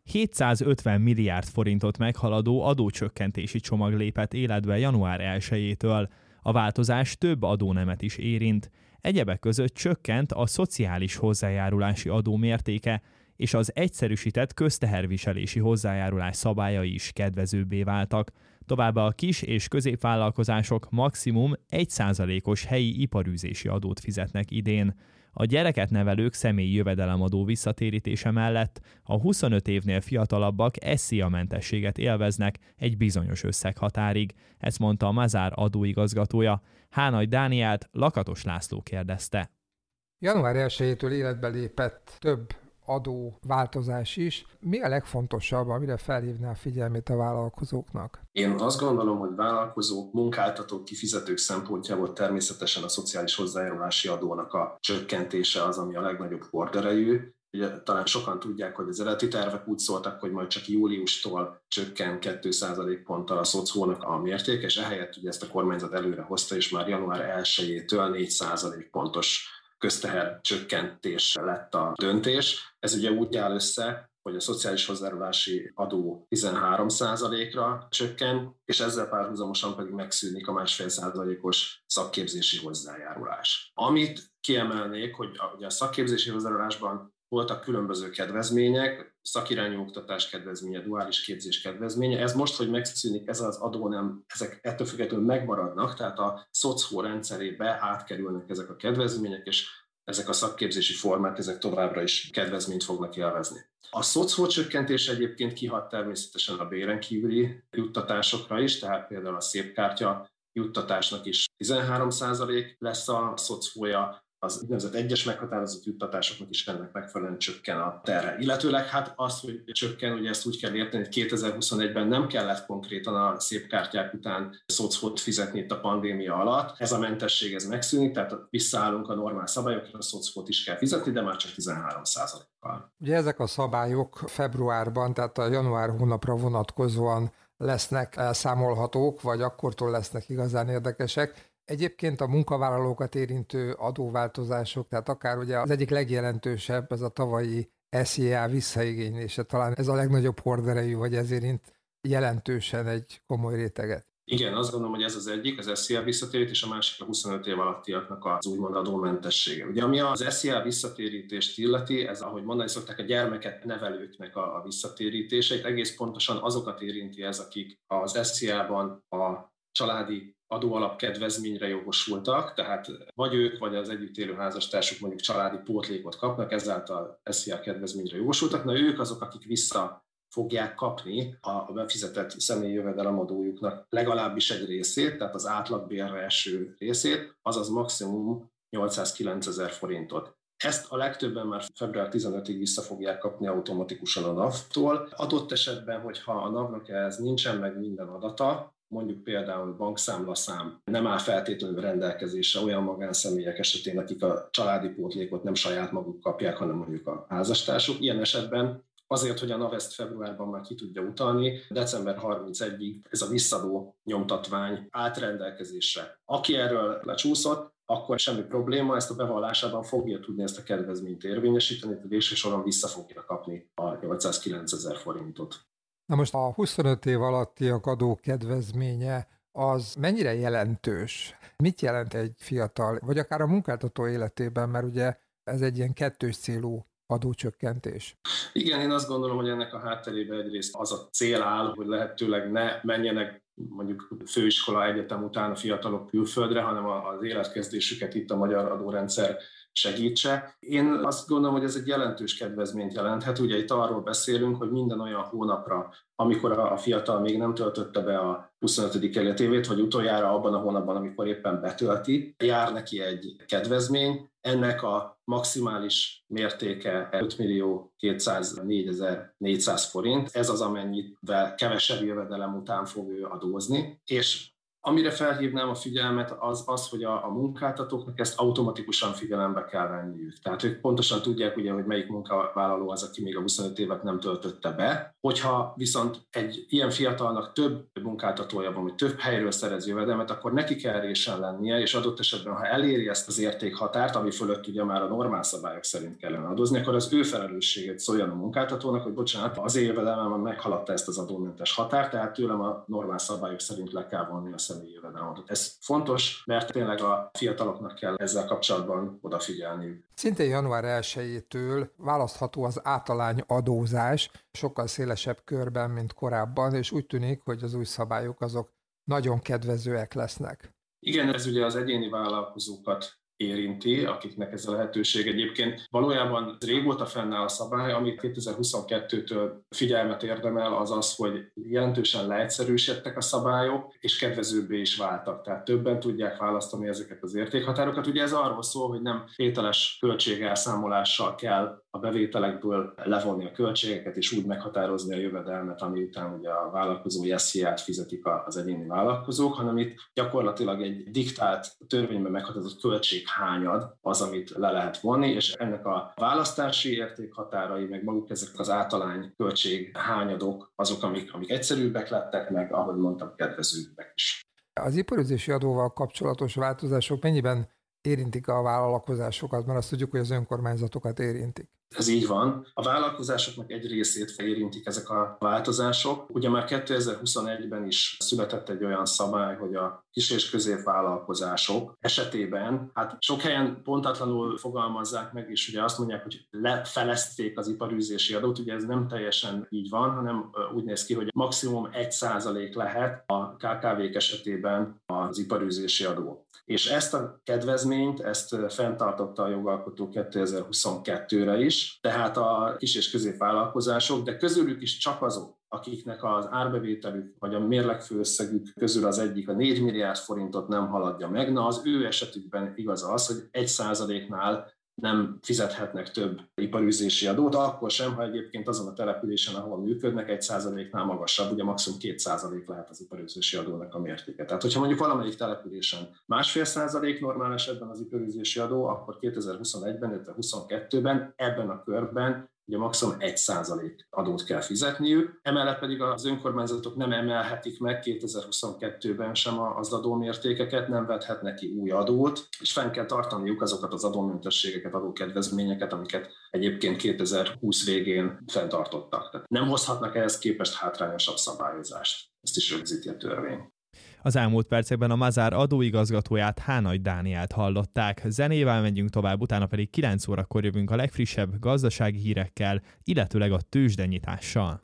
750 milliárd forintot meghaladó adócsökkentési csomag lépett életbe január 1-től. A változás több adónemet is érint. Egyebek között csökkent a szociális hozzájárulási adó mértéke, és az egyszerűsített közteherviselési hozzájárulás szabályai is kedvezőbbé váltak. Továbbá a kis- és középvállalkozások maximum 1%-os helyi iparűzési adót fizetnek idén. A gyereket nevelők személyi jövedelemadó visszatérítése mellett a 25 évnél fiatalabbak SZIA-mentességet élveznek egy bizonyos összeghatárig. Ezt mondta a Mazár adóigazgatója. Hánay Dánielt Lakatos László kérdezte. Január 1-től életbe lépett több adóváltozás is. Mi a legfontosabb, amire felhívná a figyelmét a vállalkozóknak? Én azt gondolom, hogy vállalkozók, munkáltatók, kifizetők szempontjából természetesen a szociális hozzájárulási adónak a csökkentése az, ami a legnagyobb horderejű. Ugye, talán sokan tudják, hogy az eredeti tervek úgy szóltak, hogy majd csak júliustól csökken 2% ponttal a szocónak a mérték, és ehelyett ugye ezt a kormányzat előre hozta, és már január 1-től 4% pontos közteher csökkentés lett a döntés. Ez ugye úgy áll össze, hogy a szociális hozzájárulási adó 13%-ra csökken, és ezzel párhuzamosan pedig megszűnik a 1,5%-os szakképzési hozzájárulás. Amit kiemelnék, hogy ugye a szakképzési hozzájárulásban voltak különböző kedvezmények, szakirányú oktatás kedvezménye, duális képzés kedvezménye. Ez most, hogy megszűnik ez az adónem, ezek ettől függetlenül megmaradnak, tehát a szocó rendszerébe átkerülnek ezek a kedvezmények, és ezek a szakképzési formák, ezek továbbra is kedvezményt fognak élvezni. A szocó csökkentés egyébként kihat természetesen a béren kívüli juttatásokra is, tehát például a szépkártya juttatásnak is 13% lesz a szocója, az úgynevezett egyes meghatározott juttatásoknak is ennek megfelelően csökken a terhe. Illetőleg hát az, hogy csökken, ugye ezt úgy kell érteni, hogy 2021-ben nem kellett konkrétan a szép kártyák után szocót fizetni itt a pandémia alatt. Ez a mentesség ez megszűnik, tehát visszaállunk a normál szabályokra, a szocót is kell fizetni, de már csak 13%-kal. Ugye ezek a szabályok februárban, tehát a január hónapra vonatkozóan lesznek elszámolhatók, vagy akkortól lesznek igazán érdekesek. Egyébként a munkavállalókat érintő adóváltozások, tehát akár ugye az egyik legjelentősebb, ez a tavalyi SZIA visszaigénylése, talán ez a legnagyobb horderejű, vagy ez érint jelentősen egy komoly réteget. Igen, azt gondolom, hogy ez az egyik, az SZIA visszatérítés, a másik a 25 év alattiaknak az úgymond adómentessége. Ugye ami az SZIA visszatérítést illeti, ez ahogy mondani szokták, a gyermeket nevelőknek a visszatérítése. Itt egész pontosan azokat érinti ez, akik az SZIA-ban a családi adóalap kedvezményre jogosultak, tehát vagy ők, vagy az együtt élő házastársuk mondjuk családi pótlékot kapnak, ezáltal SZIA kedvezményre jogosultak. Na ők azok, akik vissza fogják kapni a befizetett személyi jövedelemadójuknak legalábbis egy részét, tehát az átlagbérre eső részét, azaz maximum 809 000 forintot. Ezt a legtöbben már február 15-ig vissza fogják kapni automatikusan a NAV-tól. Adott esetben, hogyha a NAV-nak ez nincsen meg minden adata, mondjuk például bankszámlaszám nem áll feltétlenül rendelkezésre olyan magánszemélyek esetén, akik a családi pótlékot nem saját maguk kapják, hanem mondjuk a házastársuk. Ilyen esetben azért, hogy a NAV ezt februárban már ki tudja utalni, december 31-ig ez a visszadó nyomtatvány állt rendelkezésre. Aki erről lecsúszott, akkor semmi probléma, ezt a bevallásában fogja tudni ezt a kedvezményt érvényesíteni, de végső soron vissza fogja kapni a 809 000 forintot. Na most a 25 év alattiak adó kedvezménye az mennyire jelentős? Mit jelent egy fiatal, vagy akár a munkáltató életében, mert ugye ez egy ilyen kettős célú adócsökkentés? Igen, én azt gondolom, hogy ennek a hátterében egyrészt az a cél áll, hogy lehetőleg ne menjenek mondjuk főiskola, egyetem után a fiatalok külföldre, hanem az életkezdésüket itt a magyar adórendszer segítse. Én azt gondolom, hogy ez egy jelentős kedvezményt jelenthet. Ugye itt arról beszélünk, hogy minden olyan hónapra, amikor a fiatal még nem töltötte be a 25. életévét, vagy utoljára abban a hónapban, amikor éppen betölti, jár neki egy kedvezmény. Ennek a maximális mértéke 5.204.400 forint. Ez az, amennyivel kevesebb jövedelem után fog ő adózni. És Amire felhívnám a figyelmet, az hogy a munkáltatóknak ezt automatikusan figyelembe kell venniük. Tehát ők pontosan tudják, ugye, hogy melyik munkavállaló az, aki még a 25 évet nem töltötte be. Hogyha viszont egy ilyen fiatalnak több munkáltatója van, hogy több helyről szerez jövedelmet, akkor neki kell résen lennie, és adott esetben, ha eléri ezt az értékhatárt, ami fölött ugye már a normál szabályok szerint kellene adózni, akkor az ő felelősséget szóljon a munkáltatónak, hogy bocsánat, az jövedelmem meghaladta ezt az adómentes határt, tehát tőlem a normál szabályok szerint le kell vonni a személyi jövedelmet. Ez fontos, mert tényleg a fiataloknak kell ezzel kapcsolatban odafigyelniük. Szintén január 1-től választható az általány adózás sokkal szélesebb körben, mint korábban, és úgy tűnik, hogy az új szabályok azok nagyon kedvezőek lesznek. Igen, ez ugye az egyéni vállalkozókat érinti, akiknek ez a lehetőség. Egyébként valójában régóta fennáll a szabály, amit 2022-től figyelmet érdemel, az, hogy jelentősen leegyszerűsödtek a szabályok, és kedvezőbbé is váltak. Tehát többen tudják választani ezeket az értékhatárokat. Ugye ez arról szól, hogy nem tételes költségelszámolással kell a bevételekből levonni a költségeket, és úgy meghatározni a jövedelmet, ami után ugye a vállalkozói SZIA-t fizetik az egyéni vállalkozók, hanem itt gyakorlatilag egy diktált, törvényben meghatározott költséghányad az, amit le lehet vonni, és ennek a választási értékhatárai, meg maguk ezek az általány költséghányadok, azok, amik egyszerűbbek lettek, meg ahogy mondtam, kedvezőbbek is. Az iparüzési adóval kapcsolatos változások mennyiben érintik a vállalkozásokat, mert azt tudjuk, hogy az önkormányzatokat érintik. Ez így van. A vállalkozásoknak egy részét érintik ezek a változások. Ugye már 2021-ben is született egy olyan szabály, hogy a kis- és középvállalkozások esetében, hát sok helyen pontatlanul fogalmazzák meg, és ugye azt mondják, hogy lefelezték az iparűzési adót. Ugye ez nem teljesen így van, hanem úgy néz ki, hogy maximum 1% lehet a KKV-k esetében az iparűzési adó. És ezt a kedvezményt, ezt fenntartotta a jogalkotó 2022-re is, tehát a kis- és középvállalkozások, de közülük is csak azok, akiknek az árbevételük vagy a mérlegfőösszegük közül az egyik a 4 milliárd forintot nem haladja meg, na az ő esetükben igaz az, hogy 1%-nál nem fizethetnek több iparűzési adót, akkor sem, ha egyébként azon a településen, ahol működnek, 1%-nál magasabb, ugye maximum 2% lehet az iparűzési adónak a mértéke. Tehát, hogyha mondjuk valamelyik településen 1,5% normál esetben az iparűzési adó, akkor 2021-ben, illetve 2022-ben ebben a körben ugye maximum 1% adót kell fizetniük, emellett pedig az önkormányzatok nem emelhetik meg 2022-ben sem az adómértékeket, nem vethetnek ki új adót, és fenn kell tartaniuk azokat az adómentességeket, adókedvezményeket, amiket egyébként 2020 végén fenntartottak. Tehát nem hozhatnak ehhez képest hátrányosabb szabályozást. Ezt is rögzíti a törvény. Az elmúlt percekben a Mazár adóigazgatóját, Hánagy Dánielt hallották. Zenével megyünk tovább, utána pedig 9 órakor jövünk a legfrissebb gazdasági hírekkel, illetőleg a tőzsdenyitással.